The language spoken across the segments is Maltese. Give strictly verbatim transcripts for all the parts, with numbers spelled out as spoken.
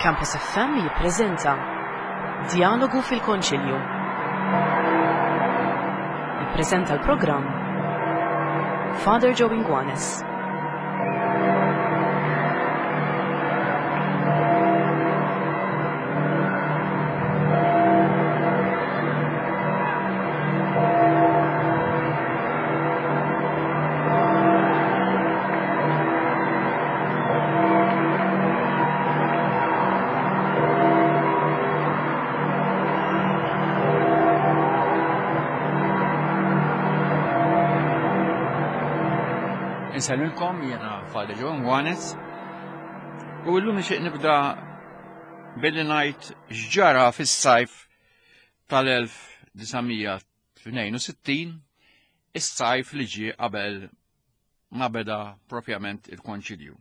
Campus F M jippreżenta Dialogu fil-Konċilju. Jippreżenta l-programm Father Joe Ingwanes. Nsalmilkom, jena Father Joe Ingwanes, u l-lum nixtieq nibda billi ngħid x'ġara fis-sajf tal-elf tminja tnejn u sittin, is-sajf li ġie qabel ma beda propjament il-Konċilju.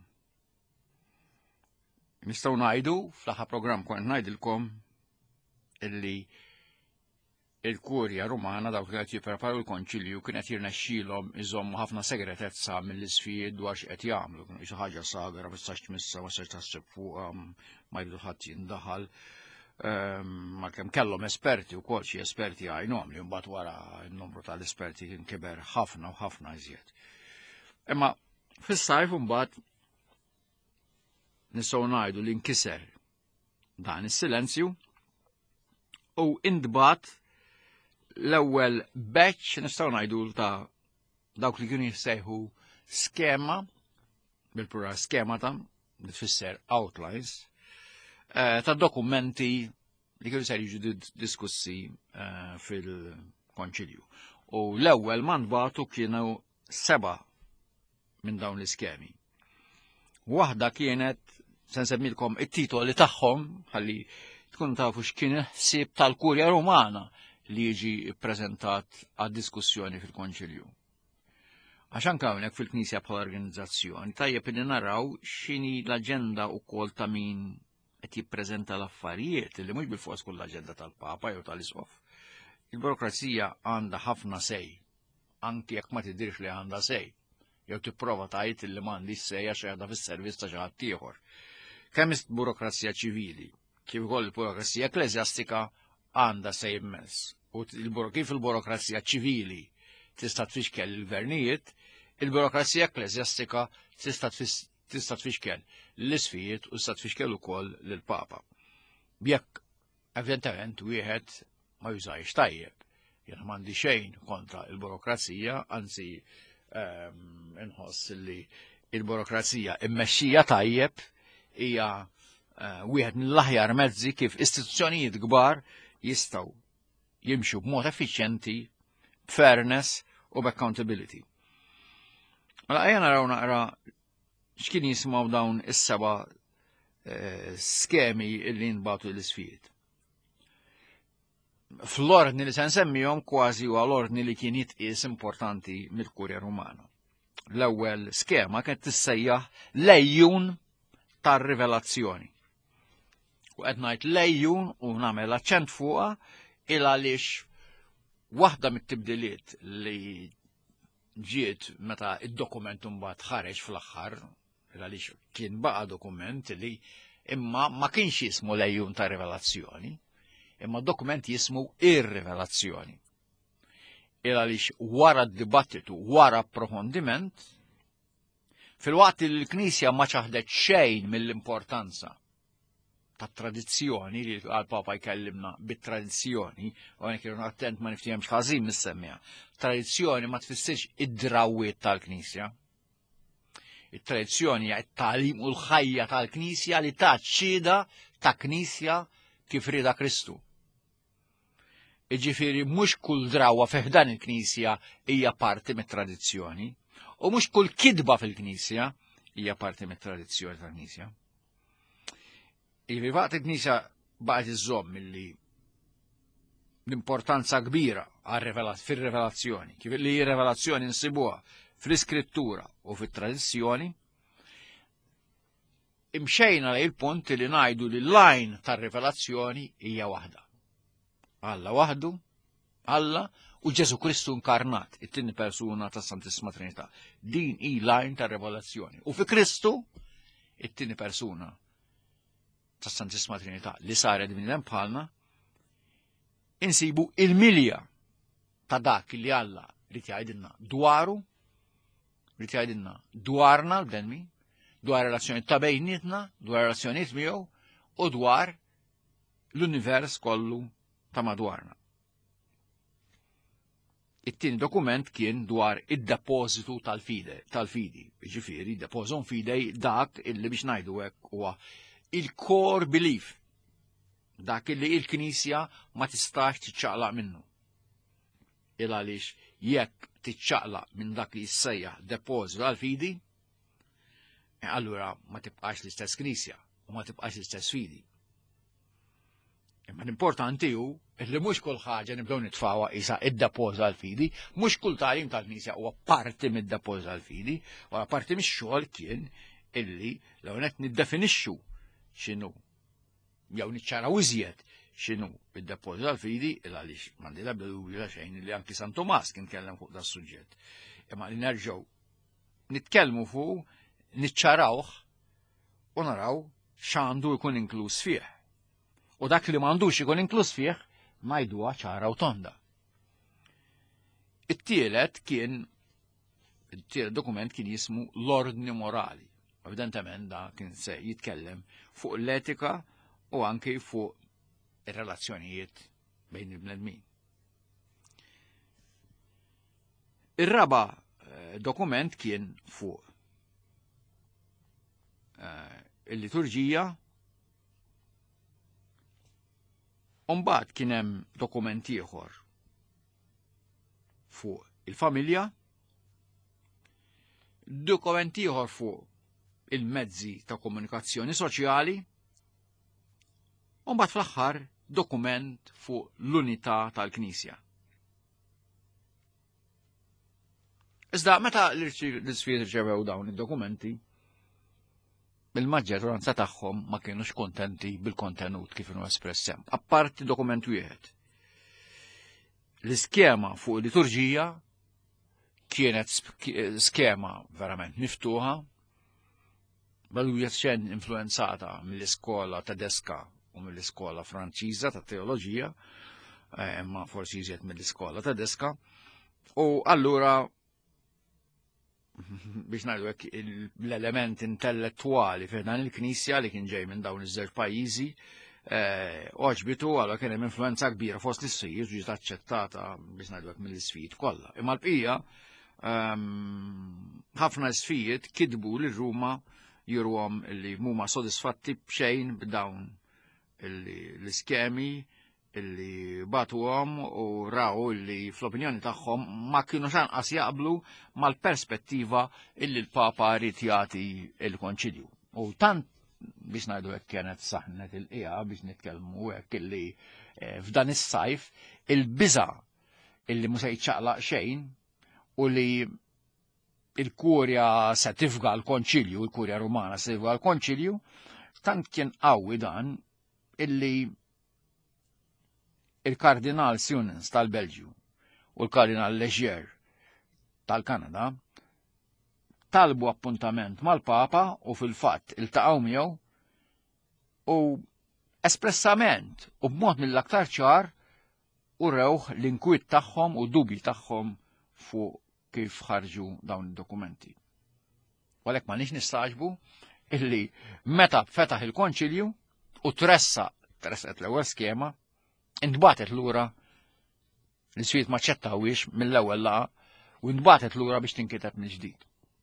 Nistgħu ngħidu fl-aħħar programm kont ngħidilkom illi il-Kurja Rumana dawk li qed jippreparu l-Konċilju kien qed jirnexxielhom iżommu ħafna segretezza mill-isfijiet dwar x'qed jagħmlu, kienu xi ħaġa sagra ma tistax tmissa, ma tistax taħseb fuqha, ma jridu ħadd jindaħal. Ma kemm kellhom esperti wkoll xi esperti għajnhom li mbagħad wara n-numru tal-esperti kien kiber ħafna u ħafna iżjed. Imma fis-sajf imbagħad nistgħu ngħidu li nkiser dan is-silenzju u intbagħat l-ewwel batch nistgħu ngħidu ta' dawk li kienu jissejħu skema bil-plural skema ta' li tfisser outlines ta' dokumenti li kienu se jiġu diskussi fil-Konċilju. U l-ewwel ma nbagħtu kienu seba' minn dawn l-iskemi. Waħda kienet se nsemmilkom it-titoli tagħhom ħalli tkunu tafu x'kien il-ħsieb tal-Kurja Rumana li jiġi ppreżentat għad-diskussjoni fil-Konċilju. Għax anke hawnhekk fil-Knisja bħala organizzazzjoni tajjeb li naraw x'inhi l-aġenda wkoll ta' min qed jippreżenta l-affarijiet li mhux bil-fors kull l-aġenda tal-Papa jew tal-Isqof. Il-burokrazija għandha ħafna sej, anke jekk ma tidhirx li għandha sej, jew tipprova tgħid li m'għandix sej għax qiegħda fis-servizz ta' xi ħadd ieħor. Kemm burokrazija ċivili, kif ukoll il-burokrazija ekklesjastika għandha sej immens. U kif il-burokrazija ċivili tista' tfixkel il-gvernijiet, il-burokrazija ekklesjastika tista' tfixkel l-isfijiet u tista' tfixkel ukoll lill-Papa. Jekk eventament wieħed ma jużajx tajjeb. Jien m'għandi xejn kontra il-burokrazija, anzi inħoss li il-burokrazija immexxija tajjeb hija wieħed mill-aħjar mezzi kif istituzzjonijiet kbar jistgħu jimxu b'mod effiċjenti, b'fairness u b'accountability. Mela ejja naraw naqra x'kien jisimgħu dawn is-seba' skemi li nbagħtu l-isfijiet. Fl-ordni li se nsemmihom kważi huwa l-ordni li kien jitqies importanti mill-Kurja Rumana. L-ewwel skema kienet tissejjaħ lejjun tar-rivelazzjoni. U qed ngħid lejjun u nagħmel aċċent fuqha il għaliex waħda mit-tibdiliet li ġiet meta id-dokument imbagħad ħareġ fl-aħħar il għaliex kien baqa' dokument li imma ma kienx jismu lejjun ta' rivelazzjoni, imma dokument jismu ir-rivelazzjoni. Il għaliex wara d-dibattitu, wara approfondiment, fil-waqt li l-Knisja ma ċaħdet xejn mill-importanza ta' tradizzjoni li għal-Papa jkellimna bit-tradizzjoni, u għanek jirun attent ma niftihemx ħażin mis-semmija. Tradizzjoni ma tfissirx id-drawwiet tal-Knisja. Il-tradizzjoni hija t-tagħlim u l-ħajja tal-Knisja li ta' ċida ta' Knisja kif rieda Kristu. Iġifieri mhux kull drawwa fih dan il-Knisja hija parti mit-tradizzjoni, u mhux kull kidba fil-Knisja hija parti mit-tradizzjoni tal-Knisja. Ivi waqt il-Knisja baqgħet iżomm milli l-importanza kbira fir-rivelazzjoni, kif li r-rivelazzjoni nsibuha fl-Iskrittura u fit-tradizzjoni, imxejna lejn il-punt li ngħidu li l-lajn tar-rivelazzjoni hija waħda. Alla waħdu, Alla u Ġesu Kristu inkarnat, it-tieni persuna tas Santissima Trinità. Din hi lajn tar-rivelazzjoni. U fi Kristu, it-tieni persuna tas-Santissima Trinità li saret bniedem bħalna, insibu il-milja ta' dak li Alla rid jgħidilna dwaru, rid jgħidilna dwarna l-bnedmi, dwar relazzjonijiet ta' bejnietna, dwar relazzjonijiet miegħu u dwar l-univers kollu ta' madwarna. It-tieni dokument kien dwar id-depożitu tal-fide, tal-fidi, ġifieri depożon fidej dak illi biex ngħidu hekk huwa il-core belief, dak illi il-Knisja ma tistax tiċċaqlaq minnu. Il għaliex jekk tiċċaqlaq minn dak li jissejjaħ depożitu tal-fidi, allura ma tibqax l-istess Knisja u ma tibqax l-istess fidi. Imma l-importanti hu li mhux kull ħaġa nibdew nitfawha isa id-depożit tal-fidi, mhux kull tagħlim tal-Knisja huwa parti mid-depożit tal-fidi, wara parti mix-xogħol kien illi l qed niddefinixxu x'inhu jew niċċaraw iżjed x'inhu id-depożit tal-fidi il għaliex m'għandi l-ebda dubju xejn li anki San Tomàs kien kellem fuq das suġġett. Imma li nerġgħu nitkellmu fuq niċċarawh u naraw x'għandu jkun inkluż fih. U dak li m'għandux ikun inkluż fih ngħiduha ċara u tonda. It-tielet kien it-tielet dokument kien jismu l-ordni morali. Evidentement da kien se jitkellem fuq l-etika u anke fuq ir-relazzjonijiet bejn il-bnedmin. Ir-raba dokument kien fuq il-liturġija. Umbagħad kien hemm dokument ieħor fuq il-familja, dokument ieħor fuq il-mezzi ta' komunikazzjoni soċjali, u mbagħad fl-aħħar dokument fuq l-unità tal-Knisja. Iżda meta l-isfiet irċevew dawn id-dokumenti, il-maġġoranza tagħhom ma kienux kontenti bil-kontenut kif inhu espressem. Apparti dokument wieħed. L-iskema fuq il-liturġija kienet skema verament miftuħa, bal xejn influenzata mill-iskola tedesca u mill-iskola Franċiża ta' teoloġija, imma forsi iżjed mill-iskola tedesca, u allura biex ngħidu hekk l-element intellettwali fi dan il-Knisja li kien ġej minn dawn iż-żewġ pajjiżi oġbitu għalha kien hemm influenza kbira fost l-isfijiet u ġiet aċċettata biex ngħidu hekk mill-isfijiet kollha. Imma l-bqija ħafna isfijiet kitbu lil Ruma jurhom li huma sodisfatti b'xejn b'dawn l-iskemi illi batuhom u raw illi fl-opinjoni tagħhom ma kienu xanqas jaqblu mal-perspettiva illi l-Papa rrid jagħti l-Konċilju. U tant biex ngħidu hekk kienet saħnet il-qiegħa biex nitkellmu hekk illi f'dan is-sajf il-biża' illi mhux se jiċċaqlaq xejn u li il-kurja se tifga l-Konċilju, il-kurja Rumana se tifga l-Konċilju, tant kien qawwi dan illi il-Kardinal Sunens tal-Belġju u l-Kardinal Leger tal-Kanada talbu appuntament mal-Papa u fil-fatt iltaqgħu miegħu u espressament u b'mod mill-aktar ċar urewh l-inkwiet tagħhom u dubji tagħhom fuq kif ħarġu dawn id-dokumenti. Għalhekk ma nix nistaġbu illi meta fetaħ il-Konċilju u tressa tresset l-ewwel skema intbatet lura l-isfijiet ma ċettawiex mill-ewwel laqa u intbatet lura biex tinkiteb mill-ġdid.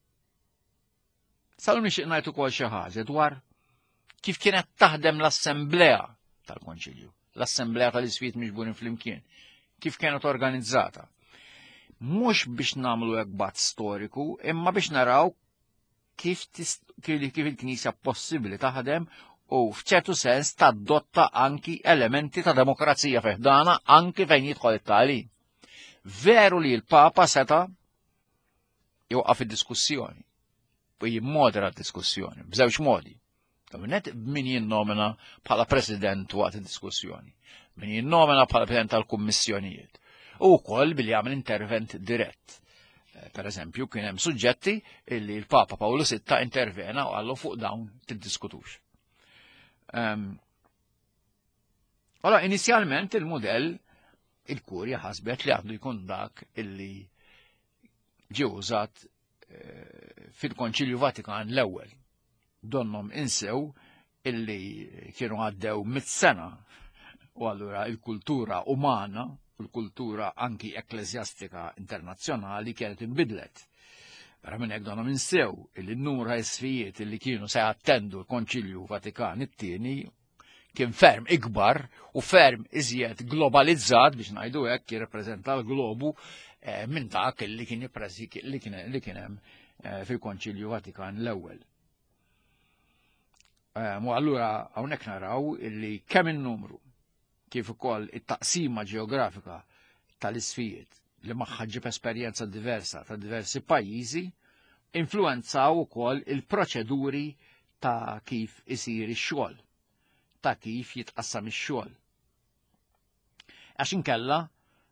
Salu nixtieq ngħid ukoll xi ħaġa dwar kif kienet taħdem l-Assemblea tal-Konċilju, l-Assemblea tal-Isfijiet miġburin flimkien, kif kienet organizzata. Mhux biex nagħmlu hekk bat storiku, imma biex naraw kif il-Knisja possibbli taħdem u f'ċertu sens tadotta anki elementi ta' demokrazija fiħdana anki fejn jidħol it-tagħlim. Veru li l-Papa seta' joqaf id-diskussjoni u jimmodera d-diskussjoni b'żewġ modi. Net min jinnomina bħala president waqt id-diskussjoni, min jinnomina bħala president tal-kummissjonijiet u wkoll billi jagħmel intervent dirett. Per eżempju, kien hemm suġġetti illi l-Papa Pawlu sitta intervena u għallu fuq dawn tiddiskutux. Allora, inizjalment il-modell il-Kurja ħasbet li għandu jkun dak illi ġie użat fil-Konċilju Vatikan l-ewwel. Donnom insew illi kienu għaddew mit-sena u allura il-kultura umana u l-kultura anki ekklesjastika internazzjonali kienet inbidlet. Vera minn hekk donnom insew illi n-numru isfijiet illi kienu se attendu l-Konċilju Vatikan it-tieni kien ferm ikbar u ferm iżjed globalizzat biex ngħidu hekk jirrappreżenta l-globu minn dak li kien li kien hemm fil-Konċilju Vatikan l-ewwel. U allura hawnhekk naraw illi kemm in-numru kif ukoll it-taqsima ġeografika tal-isfijiet li magħha ġib esperjenza diversa ta' diversi pajjiżi influenzaw ukoll il-proċeduri ta' kif isir ix-xogħol, ta' kif jitqassam ix-xogħol. Għax inkella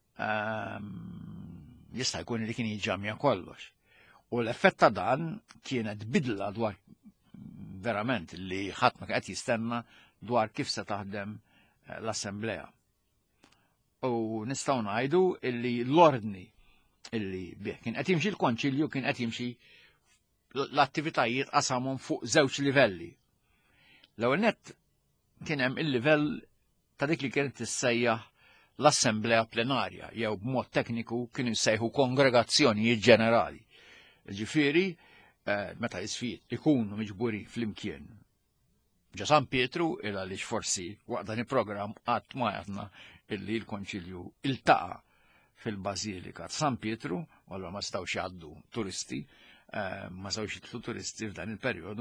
jista' jkun li kien jiġġammja kollox. U l-effett ta' dan kienet bidla dwar verament li ħadd ma qed jistenna dwar kif se taħdem l-Assembleja. U nistgħu ngħidu illi l-ordni illi bih kien qed jimxi l-Konċilju kien qed jimxi l-attivitajiet qasamhom fuq żewġ livelli. L-ewwel nett kien hemm il-livell ta' dik li kienet tissejjaħ l-Assembleja Plenarja jew b'mod tekniku kienu jsejħu kongregazzjonijiet ġenerali. Ġifieri meta l-isfijiet ikunu miġburin flimkien ġa San Pietru il għaliex forsi waqt dan il-programm qatt ma jagħtna illi l-Konċilju iltaqa' fil-Bażilika ta' San Pietru, u allura ma stawx jgħaddu turisti, ma stawx jitlu turisti f'dan il-perjodu.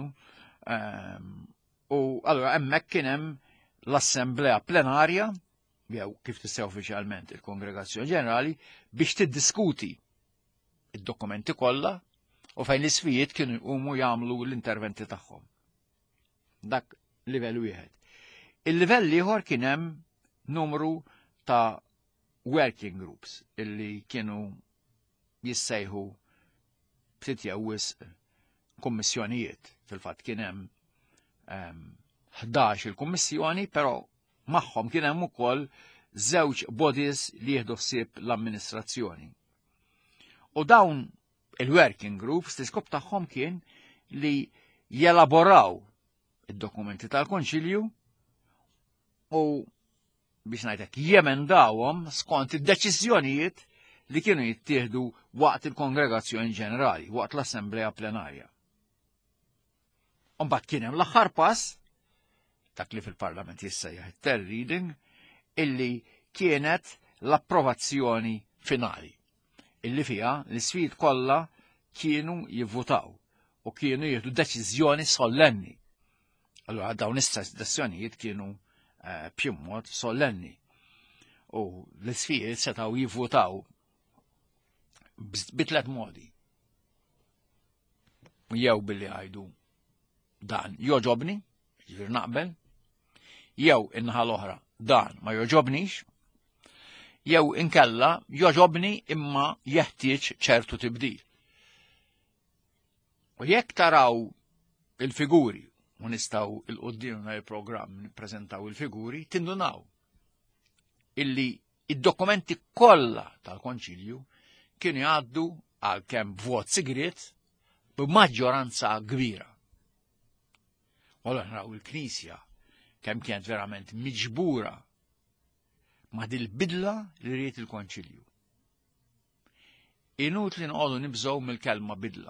U allura hemmhekk kien hemm l-Assemblea Plenarja jew kif tissejjaħ uffiċjalment il-Kongregazzjoni Ġenerali biex tiddiskuti id-dokumenti kollha u fejn l-isfijiet kienu jqumu jagħmlu l-interventi tagħhom. Dak livell wieħed. Il-livell ieħor kien hemm numru ta' working groups illi kienu jissejħu ftit jew wisq kummissjonijiet. Fil-fatt kien hemm ħdax il-kummissjoni, però magħhom kien hemm ukoll żewġ bodies li jieħdu ħsieb l-amministrazzjoni. U dawn il-working groups l-iskop tagħhom kien li jelaboraw id-dokumenti tal-Konċilju u biex ngħidlek jemendawhom skont id-deċiżjonijiet li kienu jittieħdu waqt il-Kongregazzjoni Ġenerali, waqt l-Assembleja Plenarja. Imbagħad kien hemm l-aħħar pass dak li fil-Parlament jissejjaħ it-third reading illi kienet l-approvazzjoni finali illi fiha l-isfijiet kollha kienu jivvutaw u kienu jieħdu deċiżjoni solenni. Allura dawn is-sessjonijiet kienu b'xi mod solenni u l-isfijiet setgħu jivvutaw bitlet modi. Jew billi għajdu dan joġobni, ġifier naqbel, jew in-naħa l-oħra dan ma joġobnix, jew inkella joġobni imma jeħtieġ ċertu tibdil. U jekk taraw il-figuri u nistgħu il-qudiem il-programm nippreżentaw il-figuri, tindunaw illi id-dokumenti kollha tal-Konċilju kienu jgħaddu għal kemm vot sigriet b'maġġoranza kbira. U naraw il-Knisja kemm kienet verament miġbura ma' dil-bidla li ried il-Konċilju. Inut li noqogħdu nibżgħu mill-kelma bidla.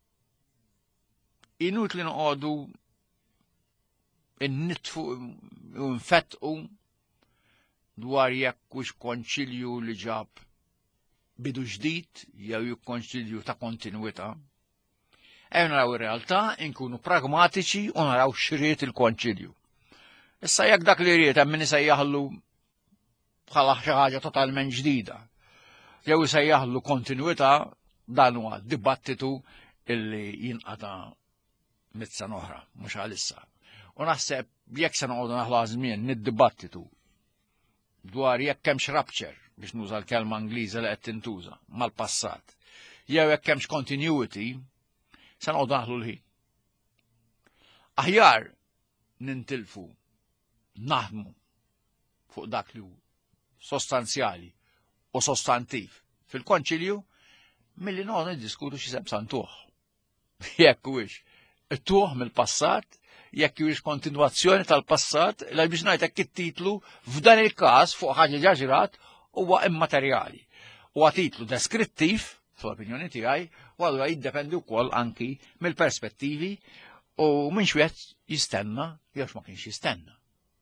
Inut li noqogħdu innitfu u nfettqu dwar jekk hux konċilju li ġab bidu ġdid jew konċilju ta' kontinwità. Ejja naraw ir-realtà, nkunu pragmatiċi u naraw x'ried il-Konċilju. Issa jekk dak li ried hemm min isejjaħlu bħala xi ħaġa totalment ġdida. Jew isejjaħlu kontinwità dan huwa dibattitu illi jinqata' mit-sena oħra, mhux għalissa. U naħseb jekk se noqogħdu naħlu żmien niddibattitu dwar jekk hemmx rapture biex nuża l-kelma Ingliża li qed tintuża mal-passat, jew jekk hemmx continuity, se noqogħdu naħlu l-ħin. Aħjar nintilfu naħdmu fuq dak li hu sostanzjali u sostantiv fil-konċilju milli noqgħdu niddiskutu xi seb santuħ. Jekk huwiex it-tuħ mill-passat, jekk huwiex kontinwazzjoni tal-passat, l biex ngħidlek it-titlu f'dan il-każ fuq ħaġa ġaġrat huwa immaterjali. Huwa titlu deskrittiv, fl-opinjoni tiegħi, u allura jiddependi wkoll anki mill-perspettivi u minn wieħed jistenna jew ma kienx jistenna.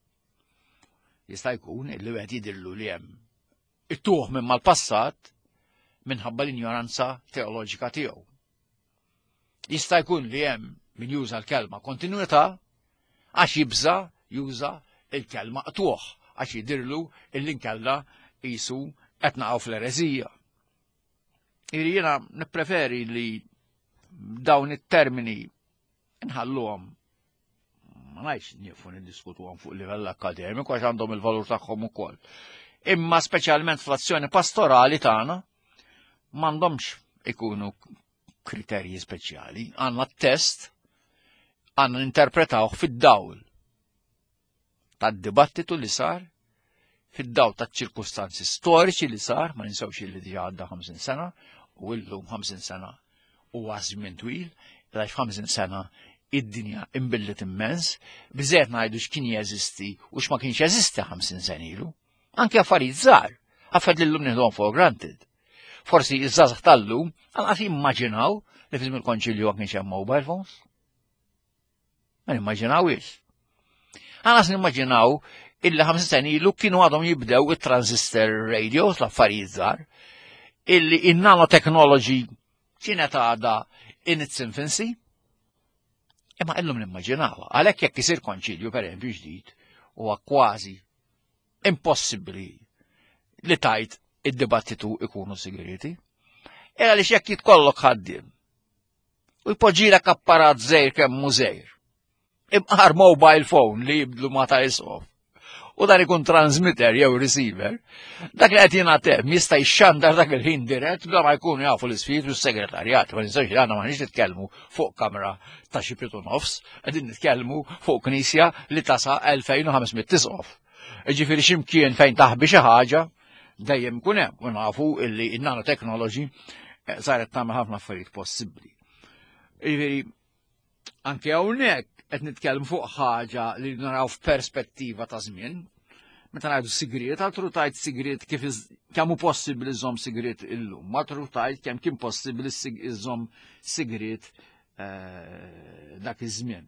Jista' jkun illi wieħed jidillu li hemm it-tuħ minn mal-passat minħabba l-ignoranza teoloġika tiegħu. Jista' jkun li hemm min juża l-kelma kontinwità għax jibża juża l-kelma tuħ għax jidirlu illi nkella qisu qed naqgħu fl-ereżija. Jiena nippreferi li dawn it-termini nħalluhom ma ngħidx nieqfu niddiskutuhom fuq livell akkademiku għax għandhom il-valur tagħhom ukoll. Imma speċjalment fl-azzjoni pastorali tagħna m'għandhomx ikunu kriterji speċjali, għandna t-test għandna ninterpretawh fid-dawl tad-dibattitu li sar, fid-dawl taċ-ċirkustanzi storiċi li sar, ma ninsewx li diġà għadda ħamsin sena, u llum ħamsin sena huwa żmien twil, għax ħamsin sena id-dinja imbillet immens, biżgħet ngħidu x'kien jeżisti u x'ma kienx jeżisti ħamsin sen ilu. Anke affarijiet żgħar, affarijiet li llum nieħduhom for granted. Forsi iż-żgħażagħ tal-lum anqas jimmaġinaw li fi żmien il-konċilju ma kienx hemm mobile phones. Ma nimmaġinawhiex. Anqas nimmaġinaw illi ħamsin sen ilu kienu għadhom jibdew it-transistor radios l-affarijiet żgħar, illi in-nanotechnology kienet għadha in its infancy. Imma illum nimmaġinawha, għalhekk jekk isir konċilju pereżempju ġdid huwa kważi impossibbli li tajt id-dibattitu ikunu segreti. E għaliex jekk jitkollok ħaddiem u jpoġġilek apparat żgħir kemm mużejr, imqar mobile phone li jibdlu ma ta' isqof, u dan ikun transmitter jew receiver, dak li qed jingħatem jista' jxandar dak il-ħin dirett bla ma jkunu jafu l-isfid u s-segretarjat. Ma ninsewx li għandna m'aħniex nitkellmu fuq kamra ta' xi pitu nofs, qegħdin nitkellmu fuq knisja li tasa' elfejn u ħamsmiet tisqof. Ġifieri x'imkien fejn taħbi xi ħaġa dejjem ikun hemm, u nafu illi n-nanotechnology saret tagħmel ħafna affarijiet possibbli. Ġifieri anke hawnhekk qed nitkellmu fuq ħaġa li naraw f'perspettiva ta' żmien. Meta ngħidu sigriet, altru tajt sigriet kif kemm hu possibbli iżomm sigriet illum, altru tajt kemm kien possibbli iżomm sigriet dak iż-żmien.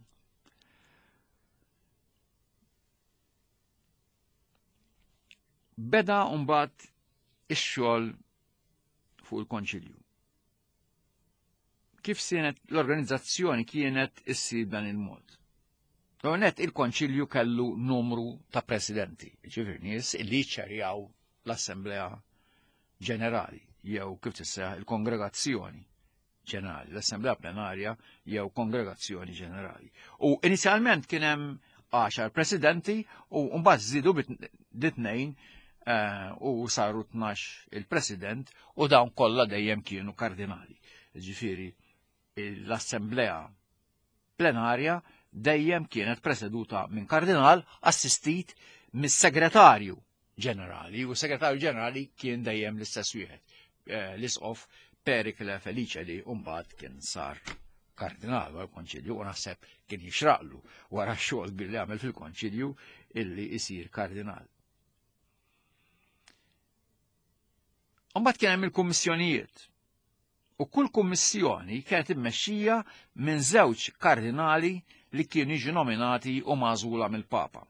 Beda mbagħad ix-xogħol fuq il-konċilju. Kif sienet l-organizzazzjoni kienet issir dan il-mod. Għonet il-konċilju kellu numru ta' presidenti, ġifir nies li ċerjaw l-Assemblea Ġenerali, jew kif tisseħ il-Kongregazzjoni Ġenerali, l-Assemblea Plenarja jew Kongregazzjoni Ġenerali. U inizjalment kien hemm għaxar presidenti u mbagħad żidu bit-tnejn u saru tnax il-president u dawn kollha dejjem kienu kardinali. Ġifieri l-Assemblea Plenarja dejjem kienet preseduta minn kardinal assistit mis-segretarju ġenerali, u s-segretarju ġenerali kien dejjem l-istess wieħed, l-isqof Perikle Felice li mbagħad kien sar kardinal wara l-konċilju u naħseb kien jixraqlu wara x-xogħol billi għamel fil-konċilju illi jsir kardinal. Mbagħad kien hemm il-kummissjonijiet. U kull kummissjoni kienet immexxija minn żewġ kardinali li kienu jiġu nominati u magħżula mill-Papa.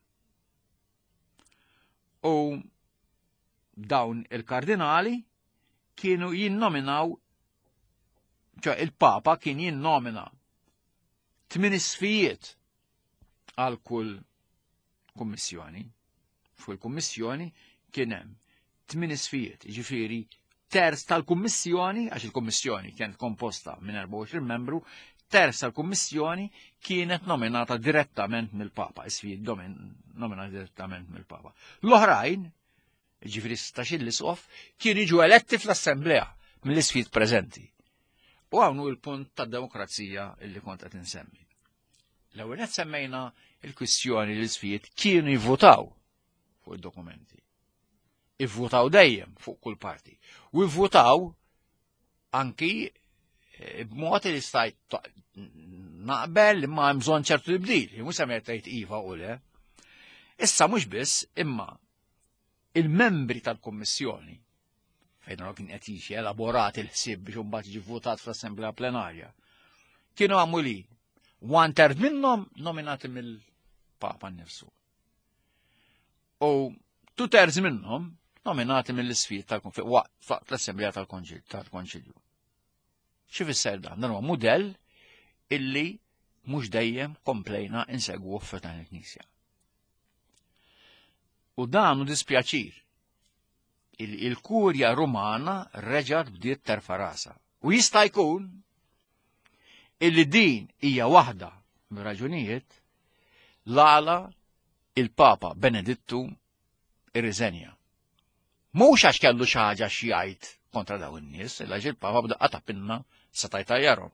U dawn il-kardinali kienu jinnominaw, ċa il-Papa kien jinnomina tmien isfijiet għal kull kummissjoni. Fuq il-kummissjoni kien hemm tmien isfijiet, ġifieri terz tal-kummissjoni, għax il-kummissjoni kienet komposta minn erba' u għoxrin membru, terz tal-kummissjoni kienet nominata direttament mill-Papa, isfijiet nominata direttament mill-Papa. L-oħrajn, ġifieri setax l-isqof, kienu jiġu eletti fl-Assemblea mill-isfijiet preżenti. U hawn hu l-punt tad-demokrazija illi kont qed insemmi. L-ewwel qed semmejna il-kwistjoni li l-isfijiet kienu jivvotaw fuq id-dokumenti. Ivvotaw dejjem fuq kull parti. U jivvotaw anki b'mod li stajt naqbel imma hemm bżonn ċertu tibdil, mhux se tgħid iva u le. Issa mhux biss imma il-membri tal-Kummissjoni fejn kien qed jiġi elaborat il-ħsieb biex imbagħad jiġi vvutat fl-Assemblea Plenarja, kienu għamuli one third minnhom nominati mill-Papa nnifsu. U two thirds minnhom nominati mill-isfijiet tal-waqt l-Assemblea tal-Konċilju. Xi fisser dan? Dan huwa mudell illi mhux dejjem komplejna insegwu f'dan il-Knisja. U dan hu dispjaċir. Il-Kurja Rumana reġgħet bdiet terfa' rasa. U jista' jkun illi din hija waħda mir-raġunijiet l-għala il-Papa Benedittu irriżenja. Mhux għax kellu xi ħaġa xi jgħid kontra dawn in-nies, illa il-Papa bda qatapilna seta' jtajjarhom.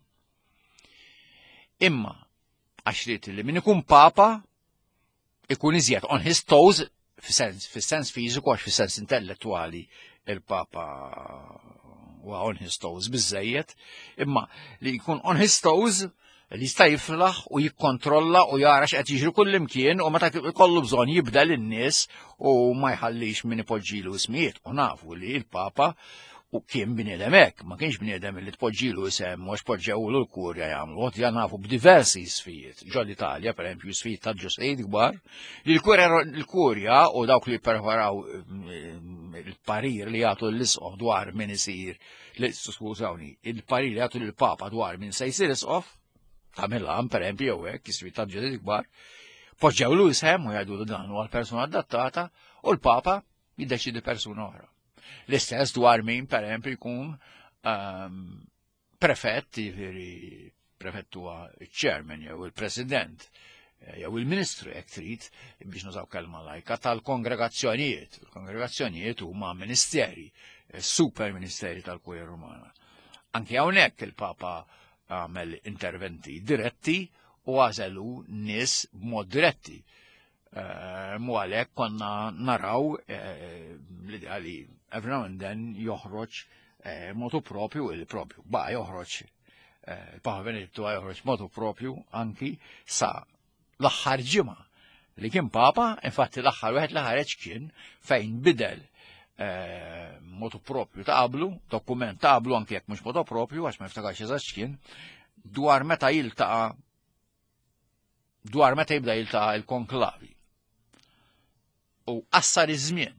Imma għax rid li min ikun Papa ikun iżjed on his toes fis-sens fiżiku għax fis-sens intellettwali il-Papa huwa on his toes biżżejjed, imma li jkun on his toes li jista' jiflaħ u jikkontrolla u jara x'qed jiġri kullimkien u meta jkollu bżonn jibdel in-nies u ma jħallix min ipoġġilu ismijiet. U nafu li l-Papa u kien bniedem hekk, ma kienx bniedem li tpoġġilu isem u x'poġġewlu l-Kurja jagħmlu. Għod nafu b'diversi sfijiet. Ġol Italja, pereempju, sfijiet ta' ġusejt kbar, li l-Kurja u dawk li preparaw il-parir li jagħtu l-isqof dwar min isir, skużawni, il-parir li jagħtu lill-Papa dwar min se jsir isqof, tagħmilha pereempju jew hekk, isfijiet ta' ġusejt kbar, poġġewlu isem u jgħidu dan huwa l-persuna adattata u l-Papa jiddeċidi persuna oħra. L-istess dwar min pereempju jkun prefett, jiġifieri prefett huwa ċ-chairman jew il-president jew il-ministru jekk trid biex nużaw kelma lajka tal-kongregazzjonijiet. Il-kongregazzjonijiet huma ministeri, superministeri tal-Kurja Rumana. Anke hawnhekk il-Papa għamel interventi diretti u għażelu nies b'mod diretti. Mu għalhekk konna naraw l-idea li every now and then joħroġ motu propju il propju. Ba' joħroġ il-Papa Benedittu joħroġ motu propju anki sa l-aħħar ġimgħa li kien Papa, infatti l-aħħar wieħed li ħareġ kien fejn bidel motu propju ta' qablu, dokument ta' qablu anki jekk mhux motu propju għax ma niftakarx eżatt kien, dwar meta jiltaqa' dwar meta jibda jiltaqa' il-konklavi. U qassar iż-żmien.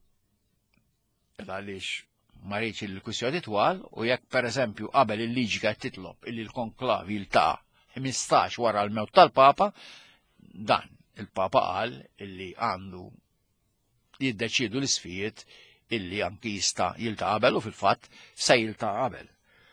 Għaliex ma rridx il-kwistjoni twal u jekk pereżempju qabel il-liġi qed titlob illi l-konklavi jiltaqa' ħmistax wara l-mewt tal-Papa, dan il-Papa qal illi għandu jiddeċiedu l-isfijiet illi anki jista' jiltaqa' qabel u fil-fatt se jiltaqa' qabel.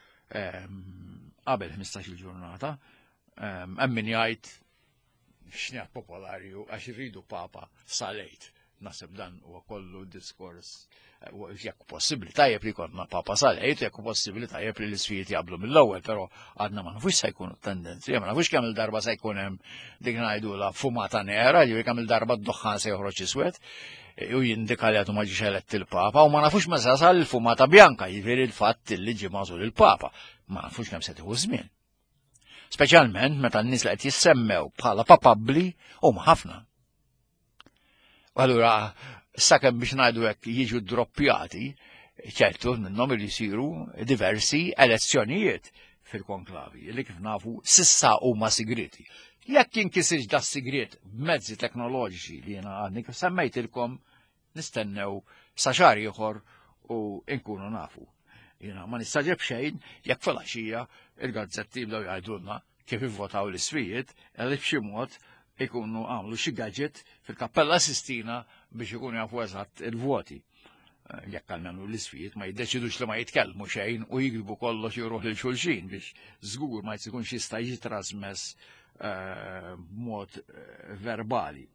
Qabel ħmistax il-ġurnata, hemm min jgħid x'njat popolari għax irridu Papa salejt. Nasib dan huwa kollu diskors jekk possibbli tajjeb li jkollna Papa salejt, jekk possibbli tajjeb li l-isfijiet jaqblu mill-ewwel, però għadna ma nafux se jkunu tendenzi, ma nafux kemm il-darba se jkun hemm dik ngħidula fumata nera, jew kemm il-darba d-duħħan se joħroġ iswed, u jindika li għadu ma ġiex elett il-Papa, u ma nafux meta sal il-fumata bjanka, jiġifieri l-fatt li ġie magħżul il-Papa, ma nafux kemm se tieħu żmien. Speċjalment meta n-nies li qed jissemmew bħala papabbli huma ħafna. Allura, sakemm biex ngħidu hekk jiġu droppjati, ċertu minnhom li jsiru diversi elezzjonijiet fil-konklavi, li kif nafu sissa huma sigreti. Jekk jinkisirx da sigriet b'mezzi teknoloġiċi li jiena għadni kif semmejtilkom nistennew sa xahar ieħor u nkunu nafu. Jiena ma nistaġeb xejn jekk filgħaxija il-gazzetti bdew jgħidulna kif ivvotaw l-isfijiet li b'xi mod ikunu għamlu xi gadget fil-Kappella Sistina biex ikunu jafu eżatt il-voti. Jekk għalmenu l-isfijiet ma jiddeċidux li ma jitkellmu xejn u jikbu kollox jruħ lil xulxin biex żgur ma jkunx jista' jiġi trasmess b'mod verbali.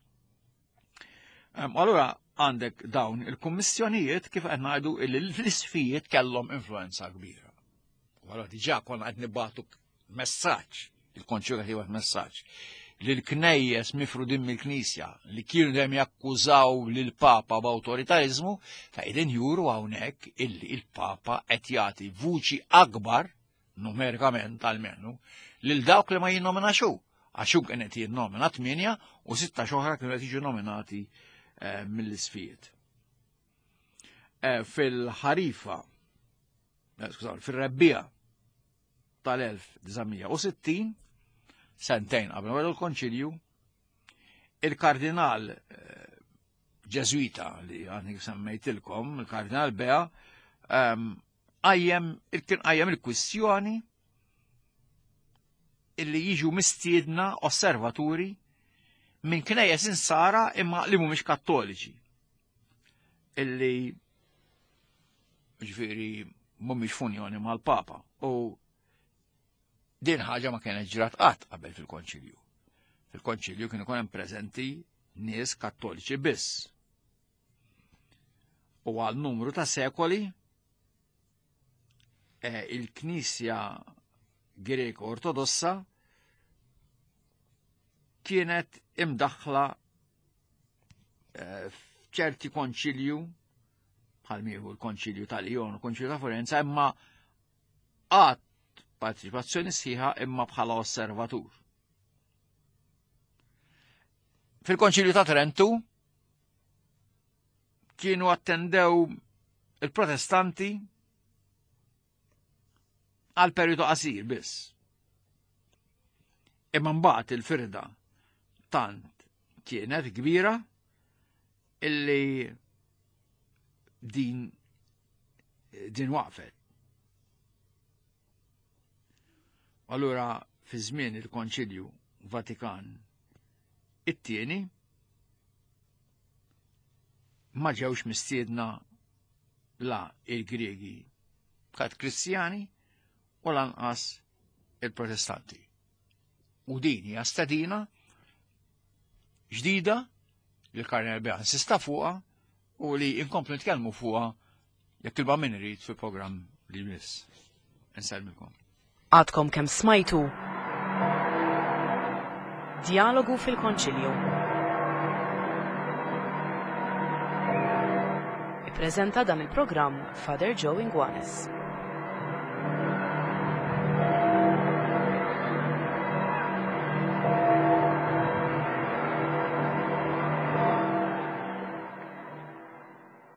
Allura għandek dawn il-kummissjonijiet kif qed ngħidu li l-isfijiet kellhom influenza kbira. Allura diġà konna qed nibagħtu messaġġ il-konċilju kien jibgħat messaġġ li l-knejjes mifrudin mill-Knisja li kienu dejjem jakkużaw lill-Papa b'awtoritarizmu qegħdin juru hawnhekk illi il-Papa qed jagħti vuċi akbar numerikament almenu lil dawk li ma jinnominaxu għax hu kien qed jinnomina tminja u sitta oħra kienu qed jiġu nominati eh, mill-isfijiet. Eh, fil-ħarifa, eh, skużaw, fil-rebbija tal-elf tisa' u sittin, sentejn qabel il-konċilju, il-kardinal ġeżwita li għandni semmejtilkom, il-kardinal Bea, għajjem il-kwistjoni illi jiġu mistiedna osservaturi minn knejjes insara imma li mhumiex kattoliċi. Illi ġifieri mhumiex funjoni mal-Papa. U din ħaġa ma kienet ġrat qatt qabel fil-konċilju. Fil-konċilju kienu ikun hemm preżenti nies kattoliċi biss. U għal numru ta' sekoli eh, il-Knisja Greka Ortodossa kienet imdaħħla eh, f'ċerti konċilju bħal mieħu l-konċilju ta' Lyon u l-konċilju ta' Forenza imma għad partiċipazzjoni sħiħa imma bħala osservatur. Fil-konċilju ta' Trentu kienu attendew il-protestanti għal periodu qasir biss. Imma mbagħad il-firda tant kienet kbira illi din din waqfet. Allura fi żmien il-Konċilju Vatikan it-tieni ma ġewx mistiedna la il-Griegi kat Kristjani u lanqas il-Protestanti. U din hija stedina ġdida li l-Kardinal Bea insista fuqha u li inkomplu nitkellmu fuqha jekk ilba' min irid fil-programm li jmiss. Insellmilkom. Għadkom kemm smajtu Dialogu fil-Konċilju. Ippreżenta dan il-programm Father Joe Ingwanes.